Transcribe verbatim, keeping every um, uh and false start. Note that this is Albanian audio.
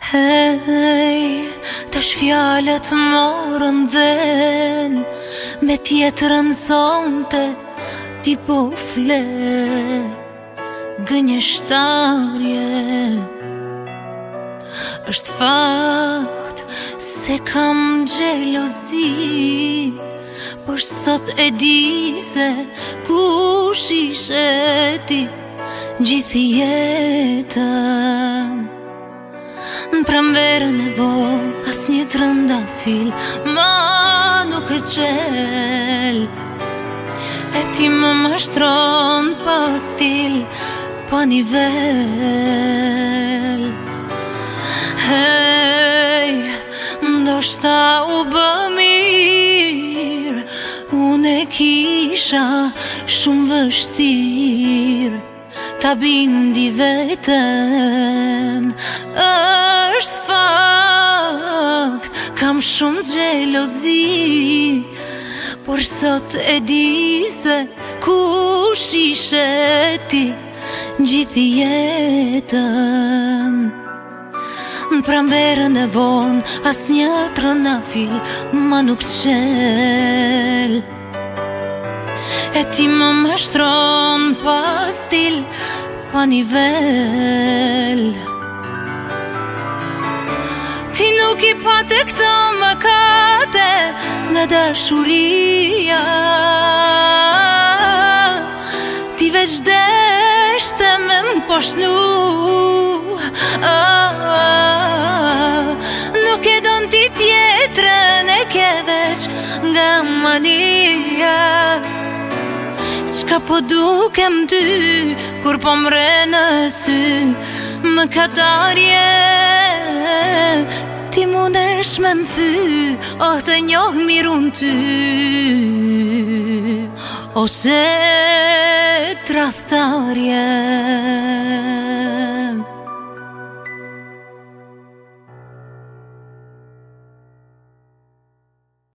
Hej, tash fjallet morën dhen, me tjetërën sonte ti po fle, gënjeshtarje. Është fakt se kam gjelozi, por sot e di se kush ishe ti gjithë jetën. Në pranverën e vonë, as një trëndafil ma nuk e qel, e ti më mashtron pa stil, pa nivel. Hej, ndoshta u bë mirë, unë e kisha shumë vështirë ta bindi veten. Është fakt, kam shumë gjelozi, por sot e di se kush ishe ti gjithë jetën. Në pranverën e vonë, as një trëndafil ma nuk qel, e ti më mashtron pa stil, pa nivel. Ti nuk i pate këto mëkate nga dashuria, ti veç deshte me më poshnu, ah, ah, nuk e don ti tjetrën, e ke veç nga mania. Qka po dukem ty, kur po mre në sy, më katarje, ti mundesh me më thy, oh të njoh mirun ty, ose tradhtarje.